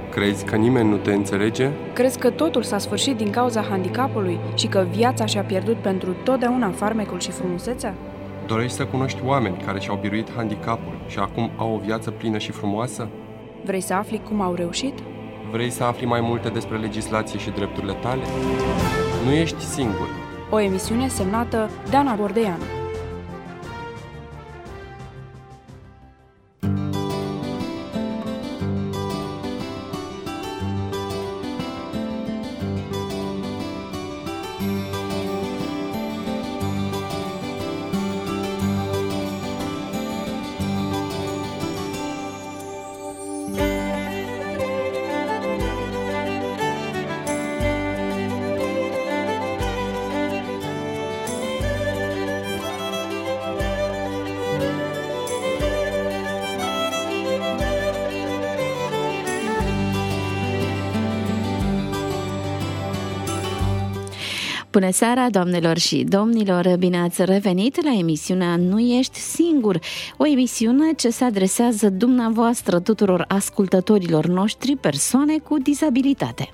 Crezi că nimeni nu te înțelege? Crezi că totul s-a sfârșit din cauza handicapului și că viața și-a pierdut pentru totdeauna farmecul și frumusețea? Dorești să cunoști oameni care și-au biruit handicapul și acum au o viață plină și frumoasă? Vrei să afli cum au reușit? Vrei să afli mai multe despre legislație și drepturile tale? Nu ești singur. O emisiune semnată Dana Bordeanu. Bună seara, doamnelor și domnilor! Bine ați revenit la emisiunea Nu ești singur, o emisiune ce se adresează dumneavoastră tuturor ascultătorilor noștri, persoane cu dizabilitate.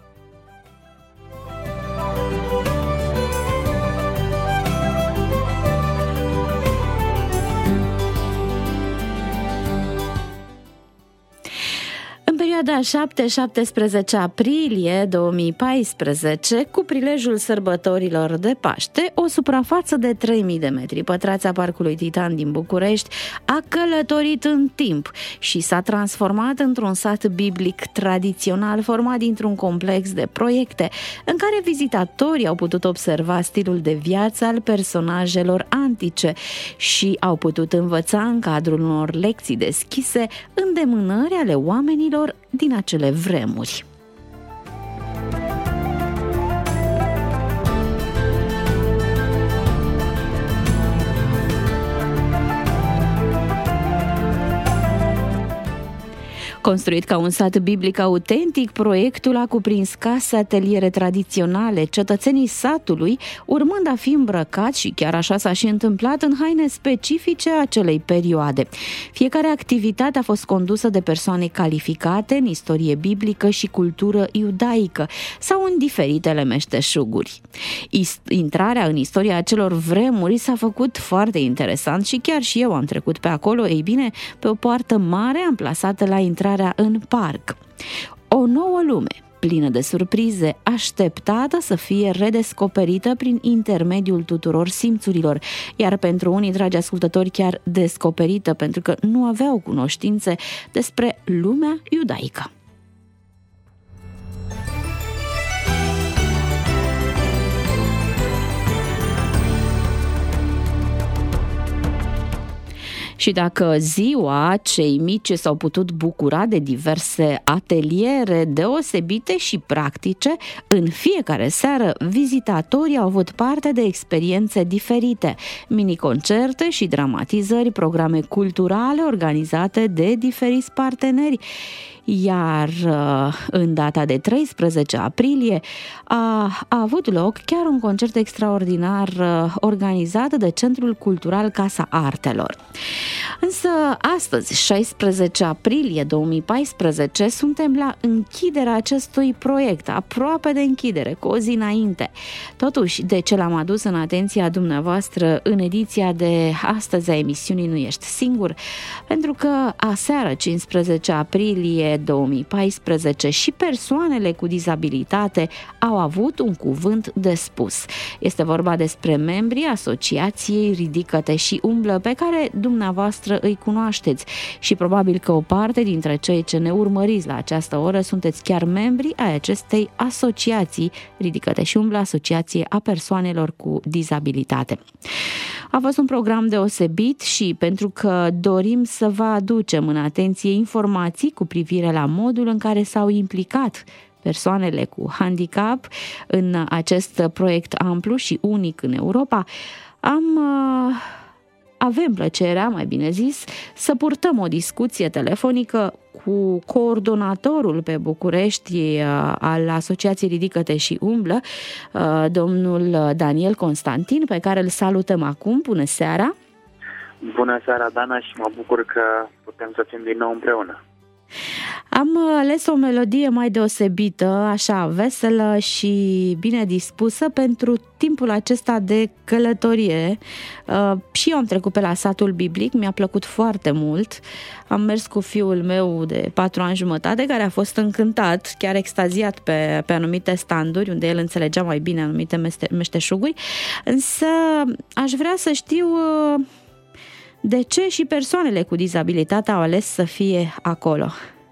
În perioada 7-17 aprilie 2014, cu prilejul sărbătorilor de Paște, o suprafață de 3.000 de metri pătrați a Parcului Titan din București a călătorit în timp și s-a transformat într-un sat biblic tradițional format dintr-un complex de proiecte în care vizitatorii au putut observa stilul de viață al personajelor antice și au putut învăța în cadrul unor lecții deschise îndemânări ale oamenilor din acele vremuri. Construit ca un sat biblic autentic, proiectul a cuprins case, ateliere tradiționale, cetățenii satului, urmând a fi îmbrăcați, și chiar așa s-a și întâmplat, în haine specifice acelei perioade. Fiecare activitate a fost condusă de persoane calificate în istorie biblică și cultură iudaică sau în diferitele meșteșuguri. Intrarea în istoria acelor vremuri s-a făcut foarte interesant și chiar și eu am trecut pe acolo, ei bine, pe o poartă mare amplasată la intrarea în parc. O nouă lume, plină de surprize, așteptată să fie redescoperită prin intermediul tuturor simțurilor, iar pentru unii dragi ascultători chiar descoperită, pentru că nu aveau cunoștințe despre lumea iudaică. Și dacă ziua, cei mici s-au putut bucura de diverse ateliere deosebite și practice, în fiecare seară vizitatorii au avut parte de experiențe diferite, mini-concerte și dramatizări, programe culturale organizate de diferiți parteneri. Iar în data de 13 aprilie a avut loc chiar un concert extraordinar organizat de Centrul Cultural Casa Artelor. Însă astăzi, 16 aprilie 2014, suntem la închiderea acestui proiect, aproape de închidere, cu o zi înainte. Totuși, de ce l-am adus în atenția dumneavoastră în ediția de astăzi a emisiunii Nu ești singur? Pentru că aseară, 15 aprilie 2014, și persoanele cu dizabilitate au avut un cuvânt de spus. Este vorba despre membrii Asociației Ridică-te și Umblă, pe care dumneavoastră îi cunoașteți și probabil că o parte dintre cei ce ne urmăriți la această oră sunteți chiar membri ai acestei asociații Ridică-te și Umblă, Asociație a Persoanelor cu Dizabilitate. A fost un program deosebit și pentru că dorim să vă aducem în atenție informații cu privire la modul în care s-au implicat persoanele cu handicap în acest proiect amplu și unic în Europa, avem plăcerea, mai bine zis, să purtăm o discuție telefonică cu coordonatorul pe București al Asociației Ridică-te și Umblă, domnul Daniel Constantin, pe care îl salutăm acum. Bună seara! Bună seara, Dana, și mă bucur că putem să fim din nou împreună. Am ales o melodie mai deosebită, așa, veselă și bine dispusă pentru timpul acesta de călătorie. Și eu am trecut pe la satul biblic, mi-a plăcut foarte mult. Am mers cu fiul meu de 4 ani jumătate, care a fost încântat, chiar extaziat pe anumite standuri, unde el înțelegea mai bine anumite meșteșuguri. Însă aș vrea să știu de ce și persoanele cu dizabilitate au ales să fie acolo.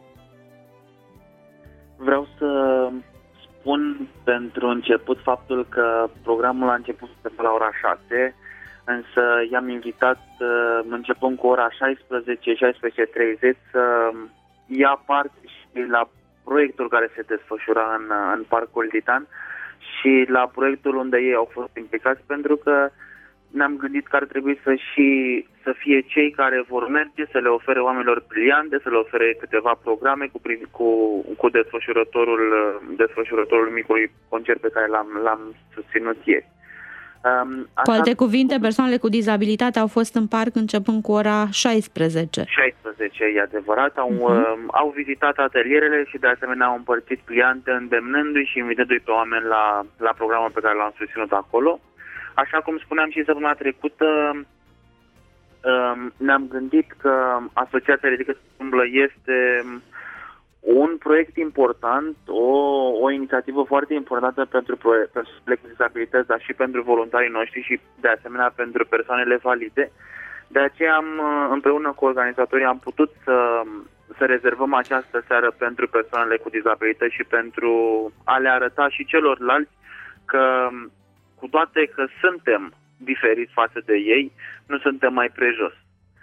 Vreau să spun pentru început faptul că programul a început pe la ora 6, însă i-am invitat începând cu ora 16:30 să ia parte și la proiectul care se desfășura în Parcul Titan și la proiectul unde ei au fost implicați, pentru că ne-am gândit că ar trebui să fie cei care vor merge să le ofere oamenilor briliante, să le ofere câteva programe cu desfășurătorul micului concert pe care l-am susținut ieri. Cu alte cuvinte, persoanele cu dizabilitate au fost în parc începând cu ora 16. 16, e adevărat. Au vizitat atelierele și de asemenea au împărțit pliante, îndemnându-i și invitându-i pe oameni la programul pe care l-am susținut acolo. Așa cum spuneam și săptămâna trecută, ne-am gândit că Asociația Ridică Umblă este un proiect important, o inițiativă foarte importantă pentru persoanele cu dizabilități, dar și pentru voluntarii noștri și de asemenea pentru persoanele valide. De aceea împreună cu organizatorii am putut să rezervăm această seară pentru persoanele cu dizabilități și pentru a le arăta și celorlalți că cu toate că suntem diferiți față de ei, nu suntem mai prejos.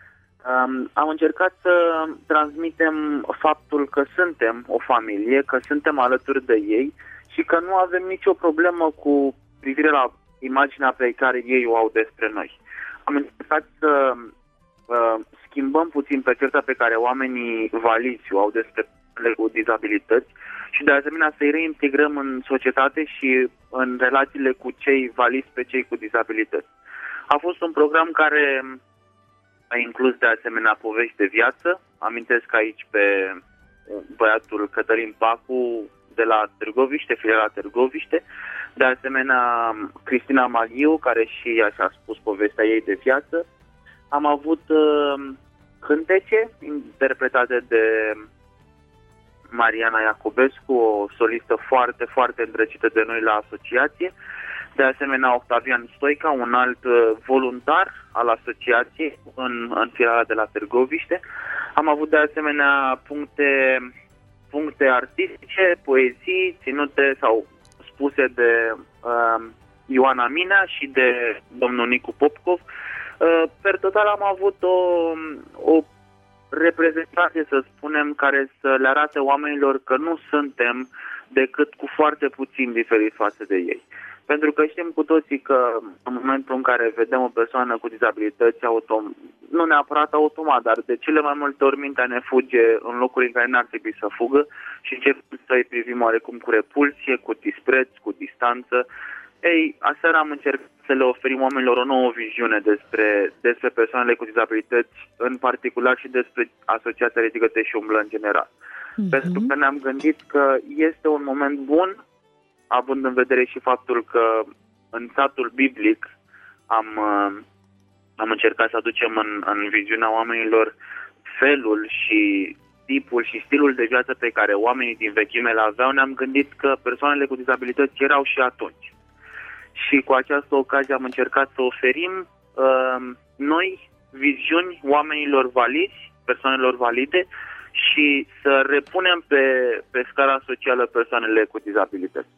Am încercat să transmitem faptul că suntem o familie, că suntem alături de ei și că nu avem nicio problemă cu privire la imaginea pe care ei o au despre noi. Am încercat să schimbăm puțin percepția pe care oamenii valizi o au despre cu dizabilități și de asemenea să-i reintegrăm în societate și în relațiile cu cei valizi pe cei cu dizabilități. A fost un program care a inclus de asemenea povești de viață. Amintesc aici pe băiatul Cătălin Pacu de la Târgoviște, filiala Târgoviște. De asemenea Cristina Maghiu, care și ea și-a spus povestea ei de viață. Am avut cântece interpretate de Mariana Iacobescu, o solistă foarte, foarte îndrăgită de noi la asociație. De asemenea, Octavian Stoica, un alt voluntar al asociației în filiala de la Târgoviște. Am avut de asemenea puncte artistice, poezii ținute sau spuse de Ioana Minea și de domnul Nicu Popcov. Per total am avut o reprezentație, să spunem, care să le arate oamenilor că nu suntem decât cu foarte puțin diferiți față de ei. Pentru că știm cu toții că în momentul în care vedem o persoană cu dizabilități, nu neapărat automat, dar de cele mai multe ori mintea ne fuge în locuri în care n-ar trebui să fugă și începem să-i privim oarecum cu repulsie, cu dispreț, cu distanță. Ei, aseară am încercat să le oferim oamenilor o nouă viziune despre persoanele cu dizabilități în particular și despre Asociația Ridică-te și Umblă în general. Pentru că ne-am gândit că este un moment bun, având în vedere și faptul că în satul biblic am încercat să aducem în viziunea oamenilor felul și tipul și stilul de viață pe care oamenii din vechime le aveau. Ne-am gândit că persoanele cu dizabilități erau și atunci. Și cu această ocazie am încercat să oferim noi viziuni oamenilor valizi, persoanelor valide și să repunem pe scara socială persoanele cu dizabilități.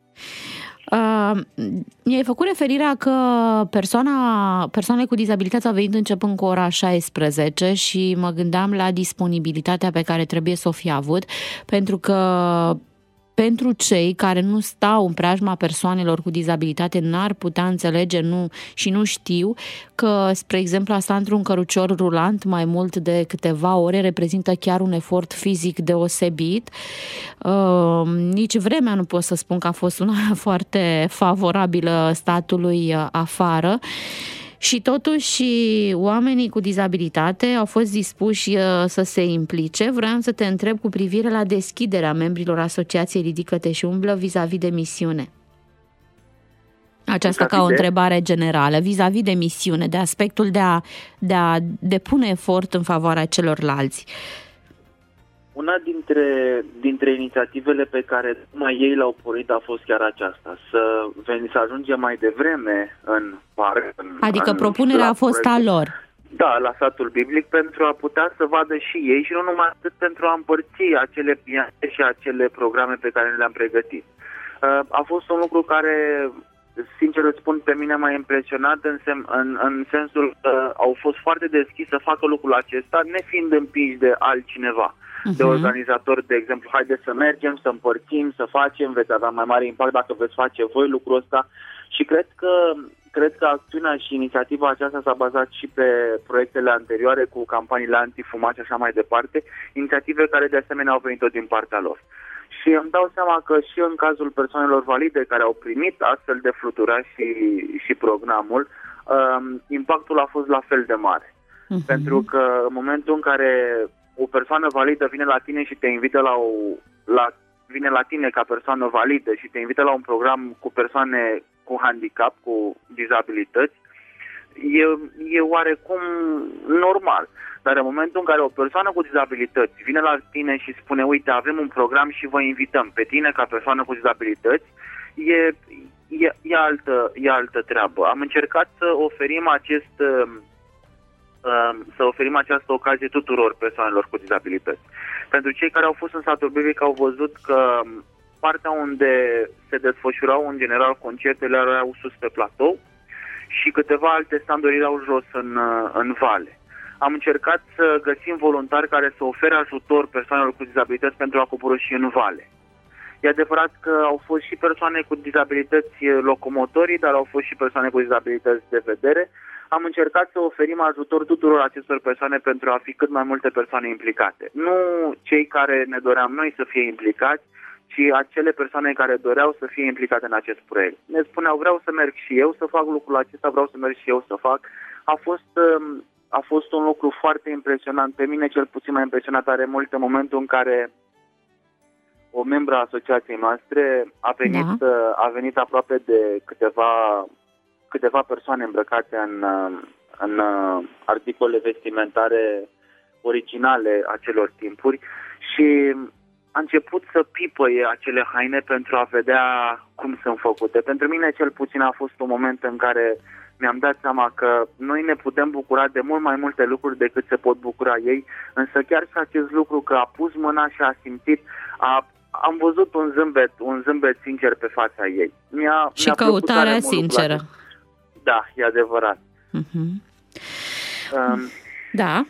Mi-ai făcut referirea că persoanele cu dizabilități au venit începând cu ora 16 și mă gândeam la disponibilitatea pe care trebuie să o fi avut, pentru că pentru cei care nu stau în preajma persoanelor cu dizabilitate n-ar putea înțelege și nu știu că, spre exemplu, a sta într-un cărucior rulant mai mult de câteva ore reprezintă chiar un efort fizic deosebit. Nici vremea nu pot să spun că a fost una foarte favorabilă statului afară. Și totuși oamenii cu dizabilitate au fost dispuși să se implice. Vreau să te întreb cu privire la deschiderea membrilor Asociației Ridică-te și umblă vis-a-vis de misiune. Aceasta ca o întrebare generală, vis-a-vis de misiune, de aspectul de a depune efort în favoarea celorlalți. Una dintre inițiativele pe care numai ei le-au pornit a fost chiar aceasta, să ajungem mai devreme în parc. Adică propunerea a fost a lor. Da, la satul biblic, pentru a putea să vadă și ei și nu numai atât, pentru a împărți acele piese și acele programe pe care le-am pregătit. A fost un lucru care, sincer îți spun, pe mine m-a impresionat în sensul că au fost foarte deschiși să facă lucrul acesta, nefiind împinși de altcineva. De organizatori, de exemplu, haideți să mergem, să împărțim, să facem, veți avea mai mare impact dacă veți face voi lucrul ăsta. Și cred că acțiunea și inițiativa aceasta s-a bazat și pe proiectele anterioare cu campaniile antifumat și așa mai departe, inițiative care de asemenea au venit tot din partea lor. Și îmi dau seama că și în cazul persoanelor valide care au primit astfel de fluturași și programul, impactul a fost la fel de mare. Pentru că în momentul în care o persoană validă vine la tine și te invită vine la tine ca persoană validă și te invită la un program cu persoane cu handicap, cu dizabilități, e oarecum normal. Dar în momentul în care o persoană cu dizabilități vine la tine și spune, uite, avem un program și vă invităm pe tine ca persoană cu dizabilități, e altă treabă. Am încercat să oferim această ocazie tuturor persoanelor cu dizabilități. Pentru cei care au fost în satul biblic au văzut că partea unde se desfășurau în general concertele erau sus pe platou și câteva alte standuri erau jos în vale. Am încercat să găsim voluntari care să ofere ajutor persoanelor cu dizabilități pentru a coborî și în vale. E adevărat că au fost și persoane cu dizabilități locomotorii, dar au fost și persoane cu dizabilități de vedere. Am încercat să oferim ajutor tuturor acestor persoane pentru a fi cât mai multe persoane implicate. Nu cei care ne doream noi să fie implicați, ci acele persoane care doreau să fie implicate în acest proiect. Ne spuneau, vreau să merg și eu să fac lucrul acesta, vreau să merg și eu să fac. A fost un lucru foarte impresionant. Pe mine cel puțin m-a impresionat tare mult în momentul în care o membră a asociației noastre a venit aproape de câteva persoane îmbrăcate în articole vestimentare originale acelor timpuri și a început să pipăie acele haine pentru a vedea cum sunt făcute. Pentru mine cel puțin a fost un moment în care mi-am dat seama că noi ne putem bucura de mult mai multe lucruri decât se pot bucura ei, însă chiar și acest lucru că a pus mâna și a simțit, am văzut un zâmbet sincer pe fața ei. Și căutarea sinceră. Da, e adevărat. Da.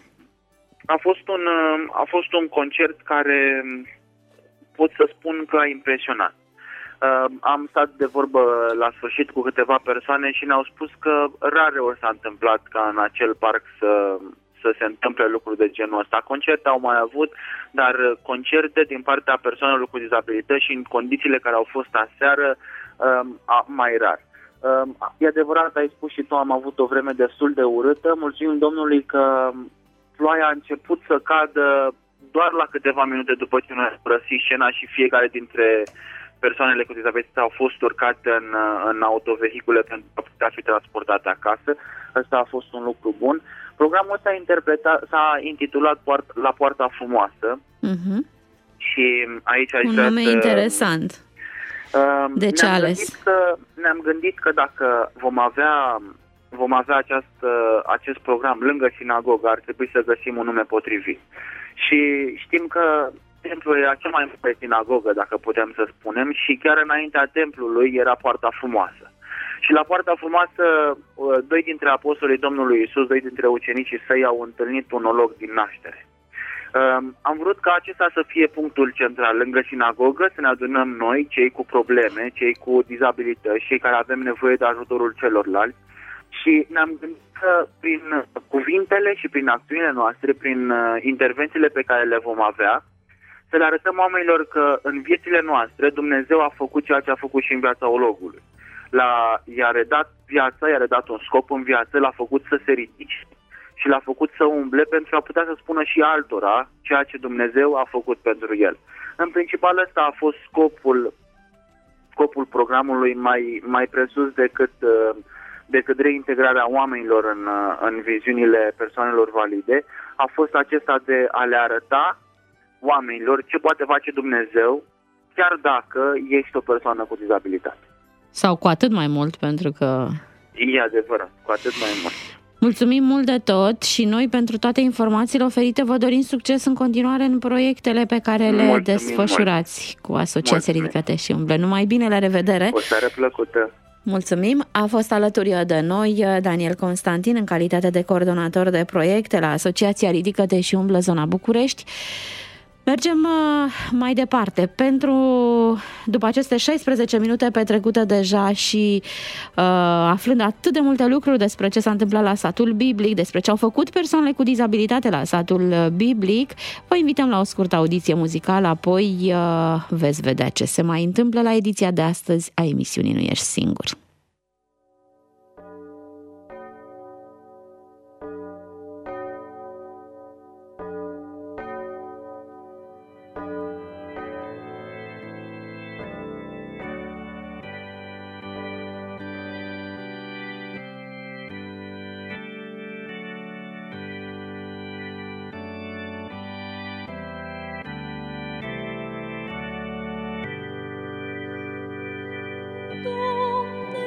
A fost un concert care pot să spun că a impresionat. Am stat de vorbă la sfârșit cu câteva persoane și ne-au spus că rare ori s-a întâmplat ca în acel parc să se întâmple lucruri de genul ăsta. Concerte au mai avut, dar concerte din partea persoanelor cu dizabilități și în condițiile care au fost aseară, mai rar. E adevărat, ai spus și tu, am avut o vreme destul de urâtă. Mulțumim Domnului că ploaia a început să cadă doar la câteva minute după ce noi am părăsit scena și fiecare dintre persoanele cu dizabilități au fost urcate în autovehicule pentru a putea fi transportate acasă. Ăsta a fost un lucru bun. Programul s-a intitulat La Poarta Frumoasă. Și aici un nume interesant. De ce ales? Ne-am gândit că dacă vom avea acest program lângă sinagogă, ar trebui să găsim un nume potrivit. Și știm că templul era cea mai mare sinagogă, dacă putem să spunem, și chiar înaintea templului era Poarta Frumoasă. Și la Poarta Frumoasă, doi dintre apostolii Domnului Iisus, doi dintre ucenicii săi au întâlnit un olog din naștere. Am vrut ca acesta să fie punctul central lângă sinagogă, să ne adunăm noi, cei cu probleme, cei cu dizabilități, cei care avem nevoie de ajutorul celorlalți. Și ne-am gândit că prin cuvintele și prin acțiunile noastre, prin intervențiile pe care le vom avea, să le arătăm oamenilor că în viețile noastre Dumnezeu a făcut ceea ce a făcut și în viața ologului. I-a redat viața, i-a redat un scop în viață, l-a făcut să se ridice și l-a făcut să umble pentru a putea să spună și altora ceea ce Dumnezeu a făcut pentru el. În principal ăsta a fost scopul programului mai presus decât reintegrarea oamenilor în viziunile persoanelor valide, a fost acesta de a le arăta oamenilor ce poate face Dumnezeu, chiar dacă ești o persoană cu dizabilitate. Sau cu atât mai mult, pentru că... E adevărat, cu atât mai mult. Mulțumim mult de tot și noi pentru toate informațiile oferite. Vă dorim succes în continuare în proiectele pe care le desfășurați cu Asociația Ridicate și Umble. Numai bine, la revedere! O seară plăcută! Mulțumim! A fost alături de noi Daniel Constantin în calitate de coordonator de proiecte la Asociația Ridică-te și Umblă Zona București. Mergem mai departe. După aceste 16 minute petrecute deja și aflând atât de multe lucruri despre ce s-a întâmplat la satul biblic, despre ce au făcut persoanele cu dizabilitate la satul biblic, vă invităm la o scurtă audiție muzicală, apoi veți vedea ce se mai întâmplă la ediția de astăzi a emisiunii Nu Ești Singur. Dumnezeu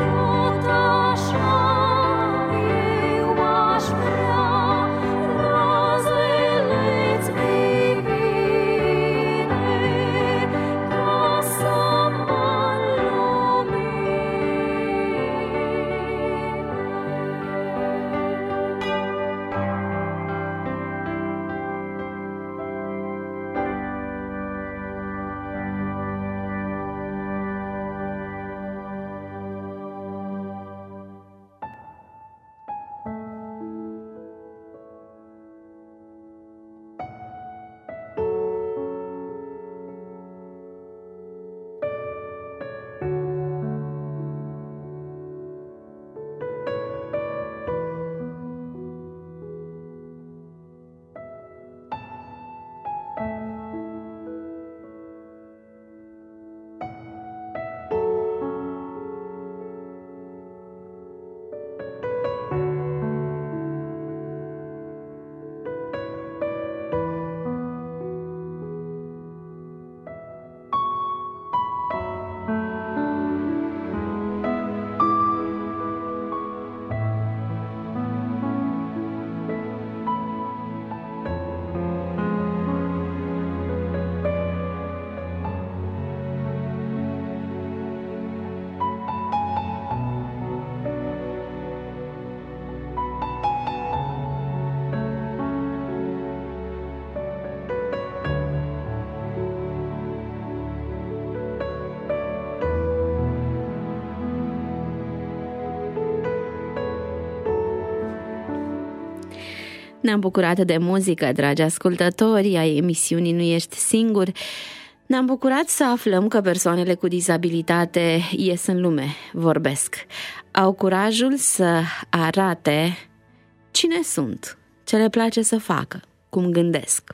Ne-am bucurat de muzică, dragi ascultători ai emisiunii Nu ești singur. Ne-am bucurat să aflăm că persoanele cu dizabilitate ies în lume, vorbesc. Au curajul să arate cine sunt, ce le place să facă, cum gândesc.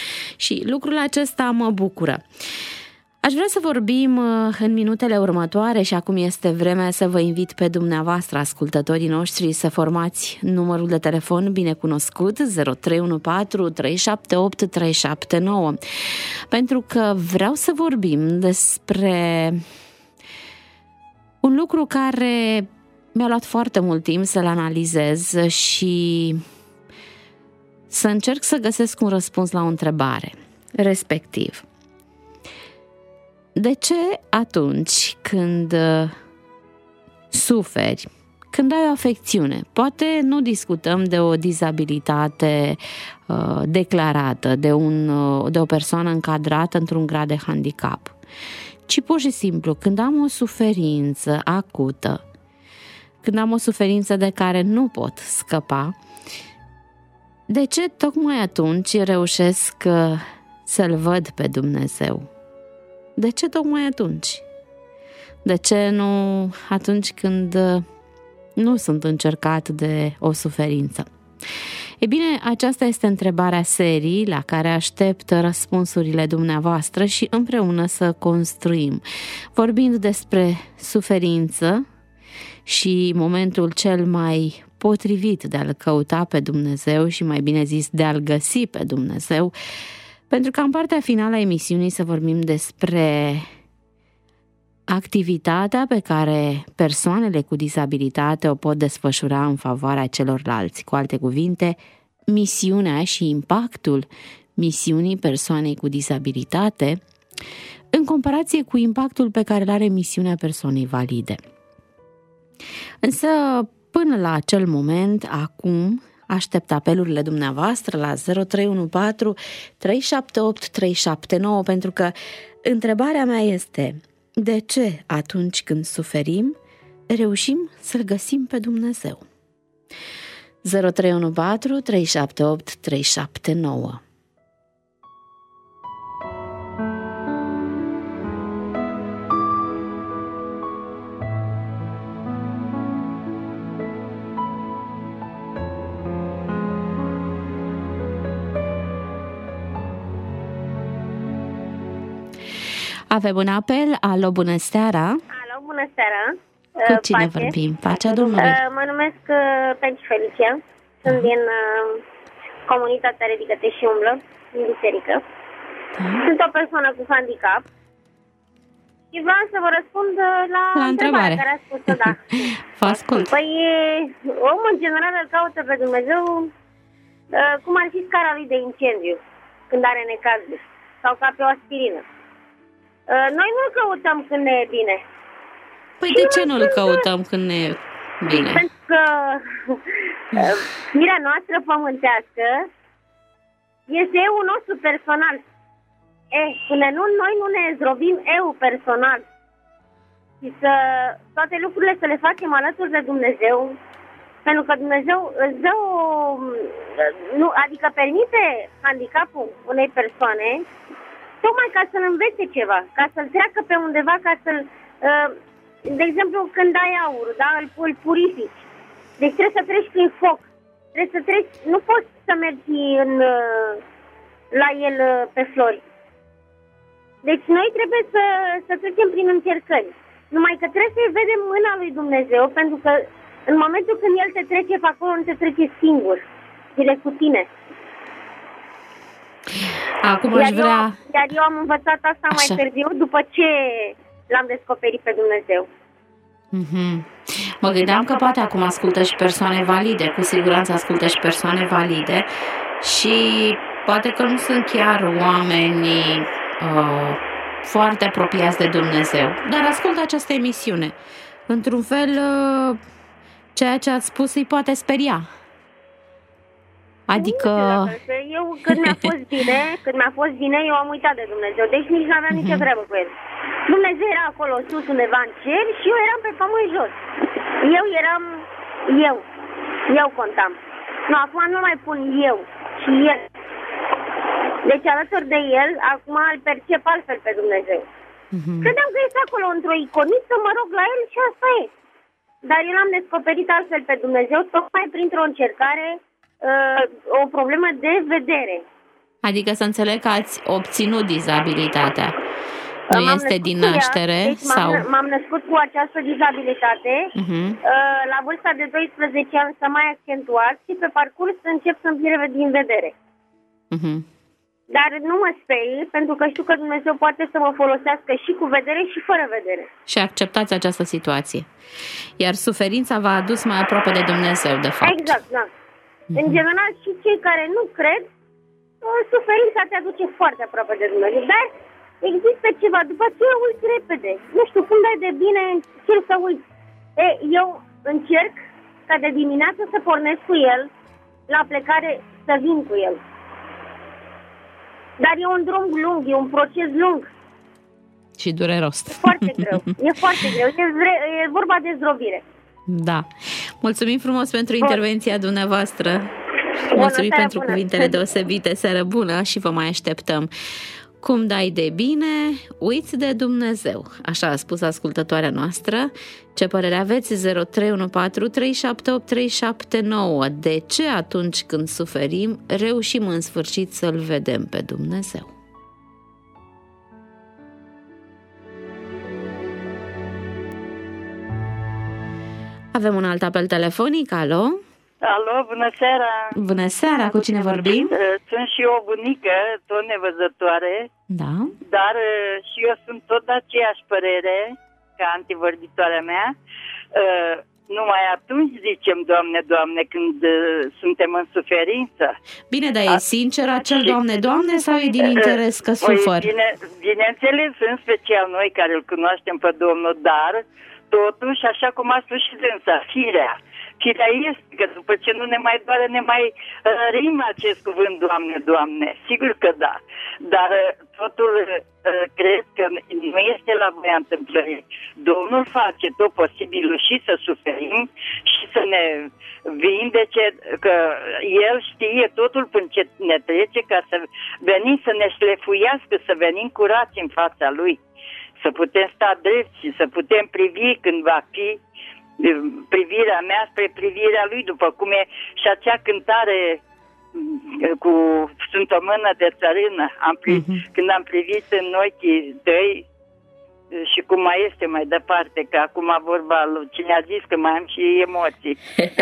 Și lucrul acesta mă bucură. Aș vrea să vorbim în minutele următoare și acum este vremea să vă invit pe dumneavoastră, ascultătorii noștri, să formați numărul de telefon binecunoscut 0314 378 379, pentru că vreau să vorbim despre un lucru care mi-a luat foarte mult timp să-l analizez și să încerc să găsesc un răspuns la o întrebare, respectiv: de ce atunci când suferi, când ai o afecțiune, poate nu discutăm de o dizabilitate declarată, de o persoană încadrată într-un grad de handicap, ci pur și simplu când am o suferință acută, când am o suferință de care nu pot scăpa, de ce tocmai atunci reușesc să-L văd pe Dumnezeu? De ce tocmai atunci? De ce nu atunci când nu sunt încercat de o suferință? Ei bine, aceasta este întrebarea serii la care aștept răspunsurile dumneavoastră și împreună să construim. Vorbind despre suferință și momentul cel mai potrivit de a-L căuta pe Dumnezeu și, mai bine zis, de a-L găsi pe Dumnezeu, pentru că în partea finală a emisiunii să vorbim despre activitatea pe care persoanele cu dizabilitate o pot desfășura în favoarea celorlalți. Cu alte cuvinte, misiunea și impactul misiunii persoanei cu dizabilitate în comparație cu impactul pe care îl are misiunea persoanei valide. Însă, până la acel moment, acum, aștept apelurile dumneavoastră la 0314 378 379, pentru că întrebarea mea este: de ce atunci când suferim reușim să-L găsim pe Dumnezeu? 0314 378 379. Avem un apel. Alo, bună seara. Alo, bună seara. Cu cine vorbim? Pacea Domnului. Mă numesc Penci Felicia. Sunt din comunitatea Ridică-te și umblă, din biserică. Sunt o persoană cu handicap și vreau să vă răspund la întrebarea care a spus-o, da. Vă ascult. Păi, omul în general îl caută pe Dumnezeu cum ar fi scara lui de incendiu, când are necazuri, sau ca pe o aspirină. Noi nu-l căutăm când ne e bine. Păi de ce nu-l căutăm când ne e bine? Pentru că firea noastră pământească este eu nostru personal. Până noi nu ne zdrobim eu personal și toate lucrurile să le facem alături de Dumnezeu, pentru că Dumnezeu îți dă adică permite handicapul unei persoane tocmai ca să-l învețe ceva, ca să-l treacă pe undeva, ca să-l... de exemplu, când ai aur, da, îl purifici. Deci trebuie să treci prin foc. Trebuie să treci... Nu poți să mergi la el pe flori. Deci noi trebuie să trecem prin încercări. Numai că trebuie să-i vedem mâna lui Dumnezeu, pentru că în momentul când El te trece pe acolo, nu te trece singur. El cu tine. Acum aș vrea... Iar eu am învățat asta mai târziu, după ce l-am descoperit pe Dumnezeu. Mm-hmm. Mă gândeam că poate acum ascultă și persoane valide, cu siguranță ascultă și persoane valide și poate că nu sunt chiar oameni foarte apropiați de Dumnezeu, dar ascultă această emisiune. Într-un fel, ceea ce ați spus îi poate speria. Adică... Eu când mi-a fost bine, eu am uitat de Dumnezeu, deci nici nu aveam nicio treabă cu El. Dumnezeu era acolo sus undeva în cer și eu eram pe pământ jos. Eu contam. Nu, acum nu mai pun eu, ci El. Deci alături de El, acum îl percep altfel pe Dumnezeu. Credeam că este acolo într-o iconiță, mă rog la El și asta e. Dar eu l-am descoperit altfel pe Dumnezeu, tocmai printr-o încercare, o problemă de vedere. Adică să înțeleg că ați obținut dizabilitatea. Nu este din naștere? Deci sau... m-am născut cu această dizabilitate. La vârsta de 12 ani s-a mai accentuat și pe parcurs încep să-mi pierd din vedere. Dar nu mă sperii, pentru că știu că Dumnezeu poate să mă folosească și cu vedere și fără vedere. Și acceptați această situație. Iar suferința v-a adus mai aproape de Dumnezeu, de fapt. Exact, da. În general, și cei care nu cred, suferința te aduce foarte aproape de Dumnezeu. Dar există ceva, după aceea uiți repede. Nu știu, când ai de bine, încerc să uiți. Eu încerc ca de dimineață să pornesc cu El, la plecare să vin cu El. Dar e un drum lung, e un proces lung. Și dureros. Foarte greu, e foarte greu. E vorba de zdrobire. Da. Mulțumim frumos pentru intervenția dumneavoastră. Mulțumim pentru cuvintele deosebite. Seară bună și vă mai așteptăm. Cum dai de bine, uiți de Dumnezeu. Așa a spus ascultătoarea noastră. Ce părere aveți? 0314378379. De ce atunci când suferim reușim în sfârșit să-L vedem pe Dumnezeu? Avem un alt apel telefonic. Alo? Alo, bună seara! Bună seara, cu cine vorbim? Sunt și eu o bunică, tot nevăzătoare, da. Dar și eu sunt tot de aceeași părere ca antivorbitoarea mea. Numai atunci zicem, Doamne, Doamne, când suntem în suferință. Bine, dar e sincer acel Doamne, Doamne sau e din interes că sufăr? Bineînțeles, în special noi care îl cunoaștem pe Domnul, dar totuși, așa cum a spus și dânsa, firea este că după ce nu ne mai doare, ne mai rimă acest cuvânt, Doamne, Doamne. Sigur că da. Dar totul cred că nu este la voia întâmplării. Domnul face tot posibilul și să suferim și să ne vindece, că El știe totul până ce ne trece, ca să venim să ne șlefuiască, să venim curați în fața Lui. Să putem sta drept și să putem privi când va fi privirea mea spre privirea Lui, după cum e și acea cântare cu Sunt o mână de țărână. Când am privit în ochii Tăi și cum mai este mai departe, că acum vorba lui cine a zis că mai am și emoții.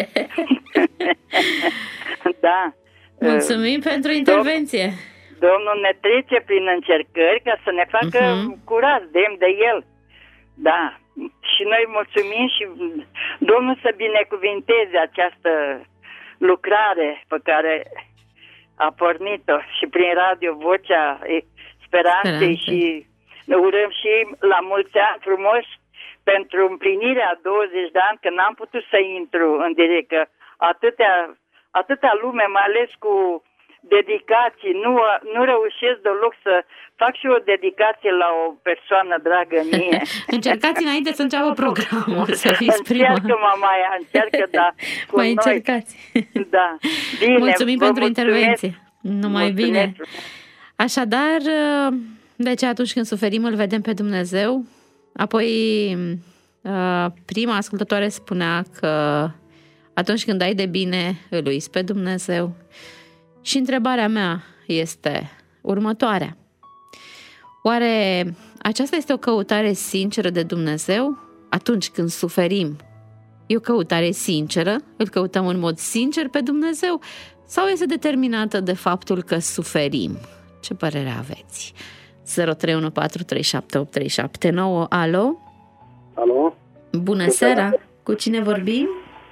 Da. Mulțumim pentru intervenție. Domnul ne trece prin încercări ca să ne facă curați, demn de El. Da. Și noi mulțumim și Domnul să binecuvinteze această lucrare pe care a pornit-o și prin radio Vocea Speranței și ne urăm și la mulți ani frumoși pentru împlinirea 20 de ani, că n-am putut să intru în direct, că atâtea lume, mai ales cu dedicații, nu reușesc deloc să fac și o dedicație la o persoană dragă mie. Încercați înainte să înceapă programul, să fiți prima. Încearcă, Mamaia, încearcă, da. Mai încercați. Da. Bine, mulțumim pentru intervenție. Numai bine. Așadar, deci atunci când suferim îl vedem pe Dumnezeu. Apoi prima ascultătoare spunea că atunci când ai de bine îl uiți pe Dumnezeu. Și întrebarea mea este următoarea. Oare aceasta este o căutare sinceră de Dumnezeu? Atunci când suferim, e o căutare sinceră? Îl căutăm în mod sincer pe Dumnezeu? Sau este determinată de faptul că suferim? Ce părere aveți? 031437837. Alo? Alo? Bună seara! Cu cine vorbim?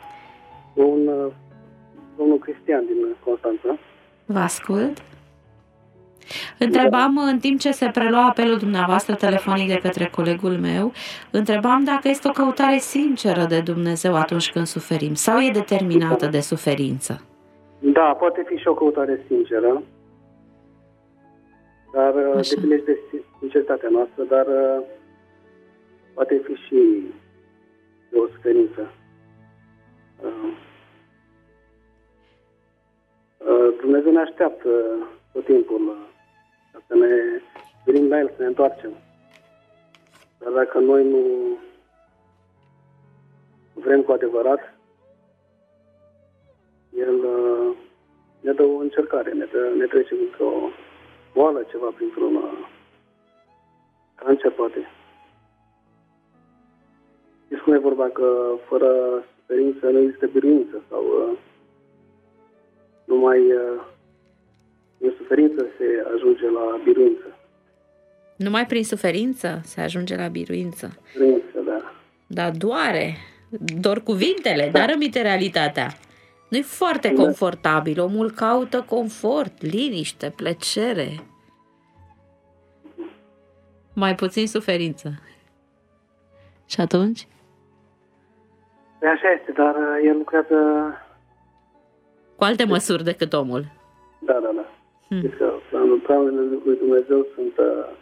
Domnul Cristian din Constanța. Vă ascult. Întrebam, în timp ce se prelua apelul dumneavoastră telefonic de către colegul meu, întrebam dacă este o căutare sinceră de Dumnezeu atunci când suferim sau e determinată de suferință. Da, poate fi și o căutare sinceră, dar depinde de sinceritatea noastră, dar poate fi și de o suferință. Dumnezeu ne așteaptă tot timpul să ne venim la El, să ne întoarcem. Dar dacă noi nu vrem cu adevărat, El ne dă o încercare, ne trece într-o boală, ceva printr-un cancer, poate. Știți cum e vorba că fără suferință nu există biruință sau numai în suferință se ajunge la biruință. Numai prin suferință se ajunge la biruință. Biruință, da. Dar dor cuvintele, dar rămite realitatea. Nu-i foarte confortabil. Omul caută confort, liniște, plăcere. Mai puțin suferință. Și atunci? Așa este, dar el lucrează cu alte măsuri decât omul. Da. Știți că planurile lui Dumnezeu sunt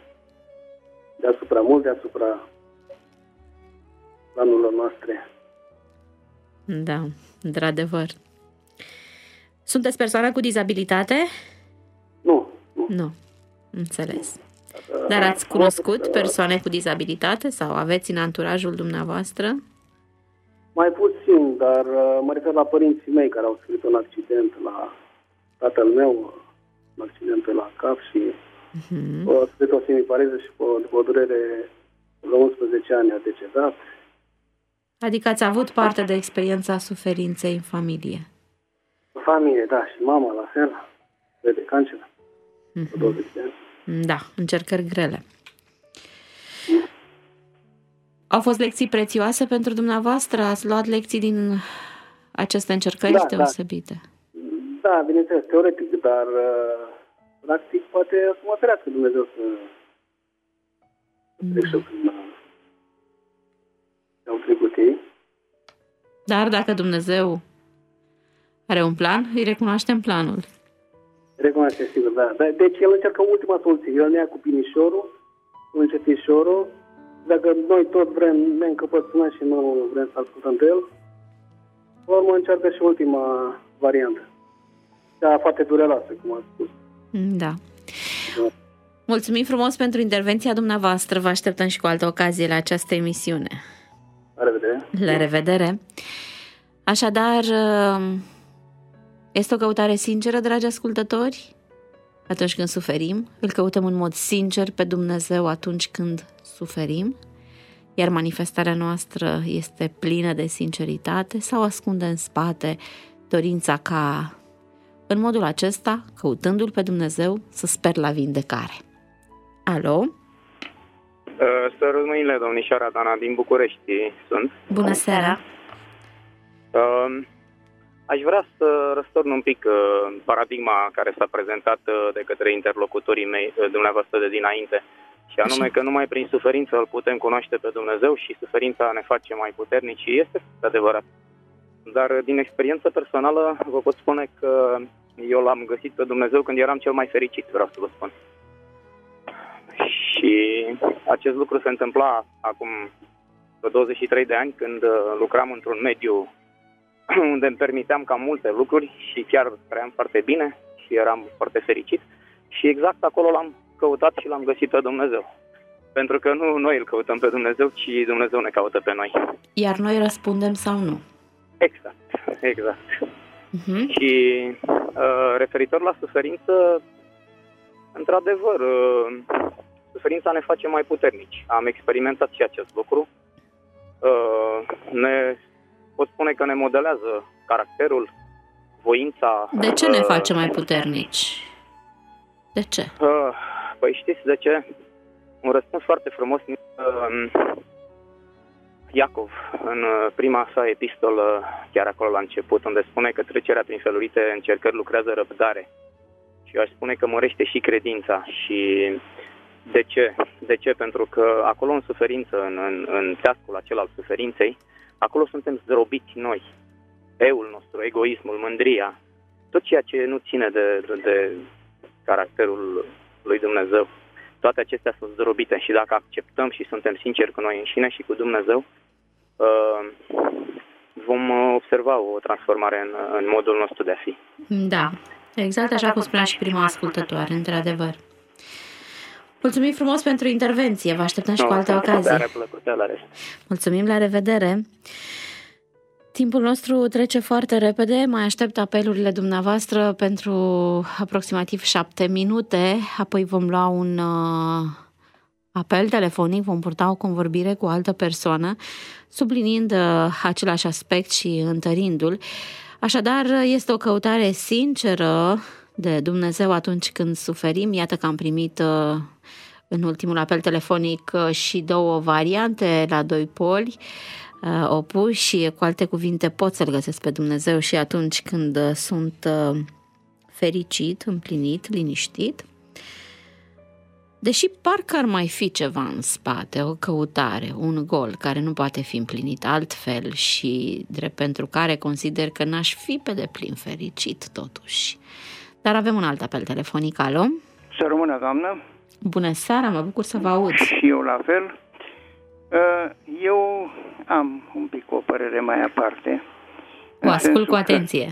mult deasupra planurilor noastre. Da, într-adevăr. Sunteți persoană cu dizabilitate? Nu. Înțeles. Dar ați cunoscut persoane cu dizabilitate sau aveți în anturajul dumneavoastră? Mai puțin, dar mă refer la părinții mei care au suferit un accident, la tatăl meu, un accident la cap și a suferit o semipareză și după o durere la 11 ani a decedat. Adică ați avut parte de experiența suferinței în familie? În familie, da, și mama la fel, de cancer, cu 20 de ani. Da, încercări grele. Au fost lecții prețioase pentru dumneavoastră? Ați luat lecții din aceste încercări deosebite? Da, bineînțeles, teoretic, dar practic poate să mă ferească Dumnezeu să trec și eu prin ce au trecut ei. Dar dacă Dumnezeu are un plan, îi recunoaștem planul. Recunoaște, sigur, da. Deci el încercă ultima soluție. El ne ia cu pinișorul, cu încetișorul. Dacă noi tot ne încăpățânăm și nu vrem să ascultăm de el, pe urmă încearcă și ultima variantă. Da, foarte dureroasă, cum am spus. Da. Mulțumim frumos pentru intervenția dumneavoastră. Vă așteptăm și cu altă ocazie la această emisiune. La revedere. La revedere. Așadar, este o căutare sinceră, dragi ascultători? Atunci când suferim, îl căutăm în mod sincer pe Dumnezeu atunci când suferim, iar manifestarea noastră este plină de sinceritate sau ascunde în spate dorința ca, în modul acesta, căutându-l pe Dumnezeu, să sper la vindecare. Alo? Sărut mâinile, domnișoara Dana, din București sunt. Bună seara! Aș vrea să răstorn un pic paradigma care s-a prezentat de către interlocutorii mei, dumneavoastră de dinainte, și anume că numai prin suferință îl putem cunoaște pe Dumnezeu și suferința ne face mai puternici, și este adevărat. Dar din experiență personală vă pot spune că eu l-am găsit pe Dumnezeu când eram cel mai fericit, vreau să vă spun. Și acest lucru se întâmpla acum 23 de ani, când lucram într-un mediu unde îmi permiteam cam multe lucruri și chiar trăiam foarte bine și eram foarte fericit. Și exact acolo l-am căutat și l-am găsit pe Dumnezeu. Pentru că nu noi îl căutăm pe Dumnezeu, ci Dumnezeu ne caută pe noi. Iar noi răspundem sau nu? Exact. Și referitor la suferință, într-adevăr, suferința ne face mai puternici. Am experimentat și acest lucru. Pot spune că ne modelează caracterul, voința. De ce ne face mai puternici? De ce? Păi știți de ce? Un răspuns foarte frumos. Iacov, în prima sa epistolă, chiar acolo la început, unde spune că trecerea prin felurite încercări lucrează răbdare. Și eu aș spune că mărește și credința. Și de ce? De ce? Pentru că acolo în suferință, în teascul acela al suferinței, acolo suntem zdrobiți noi. Eul nostru, egoismul, mândria, tot ceea ce nu ține de caracterul lui Dumnezeu. Toate acestea sunt zdrobite și dacă acceptăm și suntem sinceri cu noi înșine și cu Dumnezeu, vom observa o transformare în modul nostru de a fi. Da, exact așa cum spunea și prima ascultătoare, într-adevăr. Mulțumim frumos pentru intervenție, vă așteptăm și cu alte ocazii. Mulțumim, la revedere! Timpul nostru trece foarte repede, mai aștept apelurile dumneavoastră pentru aproximativ 7 minute, apoi vom lua un apel telefonic, vom purta o convorbire cu o altă persoană, subliniind același aspect și întărindu-l. Așadar, este o căutare sinceră de Dumnezeu atunci când suferim. Iată că am primit în ultimul apel telefonic și 2 variante la 2 poli opuși. Cu alte cuvinte, pot să-L găsesc pe Dumnezeu și atunci când sunt fericit, împlinit, liniștit. Deși parcă ar mai fi ceva în spate, o căutare, un gol care nu poate fi împlinit altfel și drept pentru care consider că n-aș fi pe deplin fericit totuși. Dar avem un alt apel telefonic. Alo? Să rămână, doamnă. Bună seara, mă bucur să vă aud. Și eu la fel. Eu am un pic o părere mai aparte. O ascult cu atenție.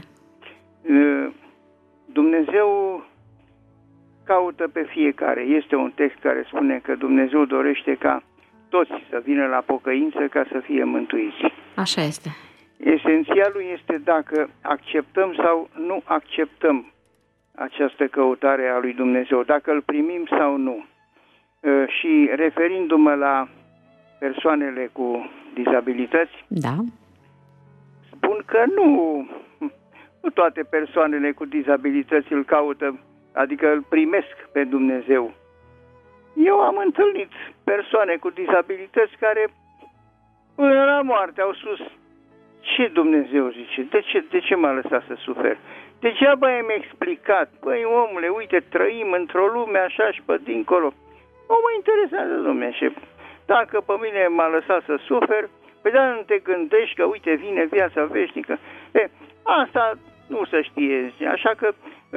Dumnezeu caută pe fiecare. Este un text care spune că Dumnezeu dorește ca toți să vină la pocăință ca să fie mântuiți. Așa este. Esențialul este dacă acceptăm sau nu acceptăm această căutare a lui Dumnezeu, dacă îl primim sau nu. Și referindu-mă la persoanele cu dizabilități, da, spun că nu toate persoanele cu dizabilități îl caută, adică îl primesc pe Dumnezeu. Eu am întâlnit persoane cu dizabilități care până la moarte au spus: ce Dumnezeu, zice, de ce m-a lăsat să sufer? Degeaba i-am explicat: băi, omule, uite, trăim într-o lume așa și pe dincolo. Nu mă interesează lumea și dacă pe mine m-a lăsat să sufer, păi dar nu te gândești că, uite, vine viața veșnică. Asta nu se știe, așa că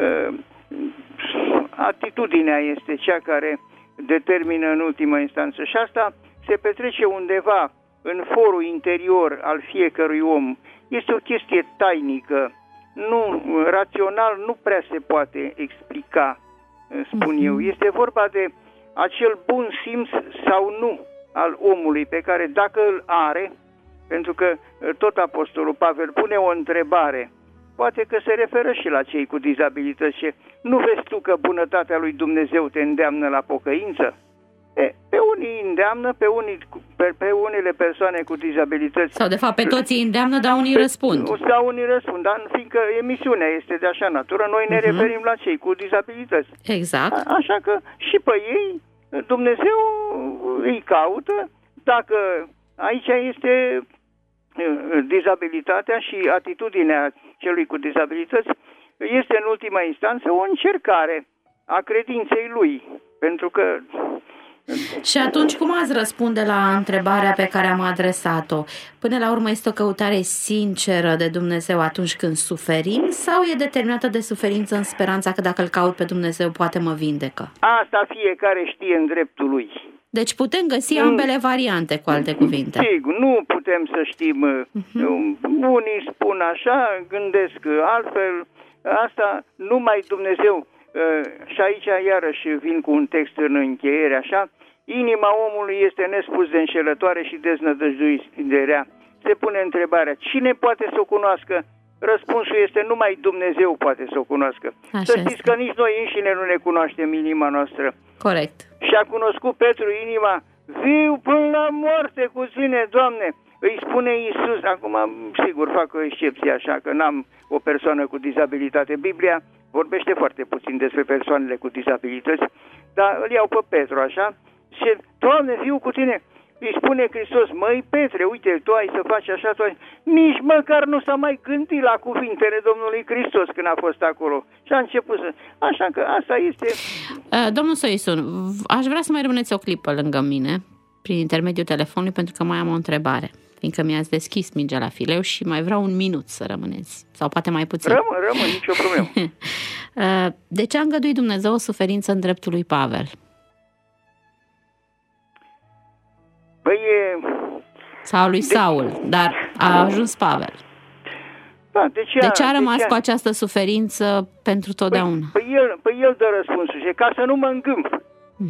atitudinea este cea care determină în ultima instanță și asta se petrece undeva în forul interior al fiecărui om. Este o chestie tainică, nu, rațional nu prea se poate explica, spun eu. Este vorba de acel bun simț sau nu al omului pe care dacă îl are, pentru că tot Apostolul Pavel pune o întrebare, poate că se referă și la cei cu dizabilități, și nu vezi tu că bunătatea lui Dumnezeu te îndeamnă la pocăință? Pe unii îndeamnă, pe unele persoane cu dizabilități. Sau de fapt pe toți îi îndeamnă, dar unii răspund. Sau unii răspund, dar fiindcă emisiunea este de așa natură, noi ne referim la cei cu dizabilități. Exact. Așa că și pe ei Dumnezeu îi caută, dacă aici este dizabilitatea și atitudinea celui cu dizabilități, este în ultima instanță o încercare a credinței lui, pentru că... Și atunci cum ați răspunde la întrebarea pe care am adresat-o? Până la urmă este o căutare sinceră de Dumnezeu atunci când suferim sau e determinată de suferință în speranța că dacă îl caut pe Dumnezeu poate mă vindecă? Asta fiecare știe în dreptul lui. Deci putem găsi ambele variante, cu alte cuvinte. Sigur, nu putem să știm. Unii spun așa, gândesc altfel. Asta numai Dumnezeu. Și aici iarăși vin cu un text în încheiere, așa. Inima omului este nespus de înșelătoare și deznădăjduit de rea. Se pune întrebarea, cine poate să o cunoască? Răspunsul este, numai Dumnezeu poate să o cunoască. Așa să știți că nici noi înșine nu ne cunoaștem inima noastră. Corect. Și a cunoscut Petru inima, viu până la moarte cu tine, Doamne. Îi spune Iisus, acum sigur fac o excepție așa, că n-am o persoană cu dizabilitate. Biblia vorbește foarte puțin despre persoanele cu dizabilități, dar îl iau pe Petru așa și, Doamne, viu cu tine. Îi spune Hristos, măi Petre, uite, tu ai să faci așa, tu ai... Nici măcar nu s-a mai gândit la cuvintele Domnului Hristos când a fost acolo. Și a început să... Așa că asta este... Domnul Soisun, aș vrea să mai rămâneți o clipă lângă mine, prin intermediul telefonului, pentru că mai am o întrebare. Fiindcă mi-ați deschis mingea la fileu și mai vreau un minut să rămâneți. Sau poate mai puțin. Rămân, nicio problemă. De ce a îngăduit Dumnezeu o suferință în dreptul lui Pavel? Păi sau lui Saul, dar a ajuns Pavel. Da, de ce a rămas cu această suferință pentru totdeauna? Păi el dă răspunsul și ca să nu mă îngâmp.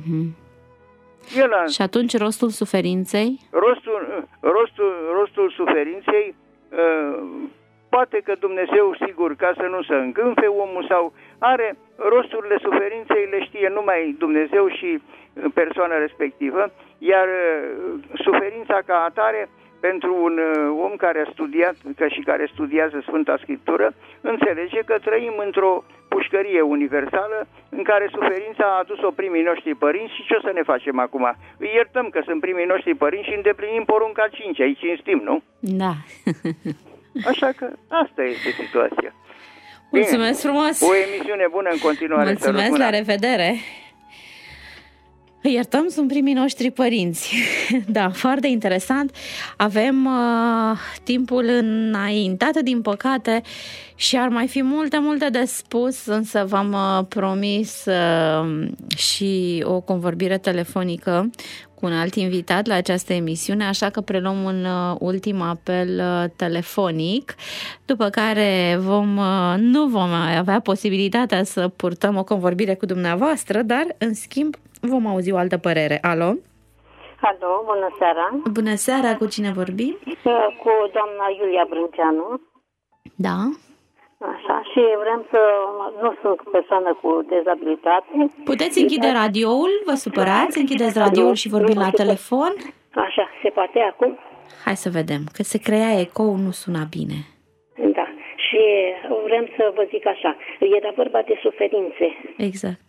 Și atunci rostul suferinței? Rostul suferinței, poate că Dumnezeu, sigur, ca să nu se îngânfe omul, sau are rosturile suferinței, le știe numai Dumnezeu și persoana respectivă, iar suferința ca atare, pentru un om care a studiat și care studiază Sfânta Scriptură, înțelege că trăim într-o pușcărie universală în care suferința a adus-o primii noștri părinți și ce o să ne facem acum? Îi iertăm că sunt primii noștri părinți și îndeplinim porunca 5, aici cinstim, nu? Da. Așa că asta este situația. Mulțumesc frumos! O emisiune bună în continuare. Mulțumesc, la revedere! Iertăm, sunt primii noștri părinți. Da, foarte interesant. Avem timpul înaintat, din păcate, și ar mai fi multe de spus, însă v-am promis și o convorbire telefonică cu un alt invitat la această emisiune, așa că preluăm un ultim apel telefonic, după care nu vom mai avea posibilitatea să purtăm o convorbire cu dumneavoastră, dar, în schimb, vom auzi o altă părere. Alo? Alo, bună seara! Bună seara, cu cine vorbim? Cu doamna Iulia Brânceanu. Da. Așa, și vrem să... Nu sunt persoană cu dezabilitate. Puteți închide radioul? Vă supărați? Închideți radioul și vorbim la telefon? Așa, se poate acum? Hai să vedem, că se crea ecou, nu suna bine. Da, și vrem să vă zic așa, era vorba de suferințe. Exact.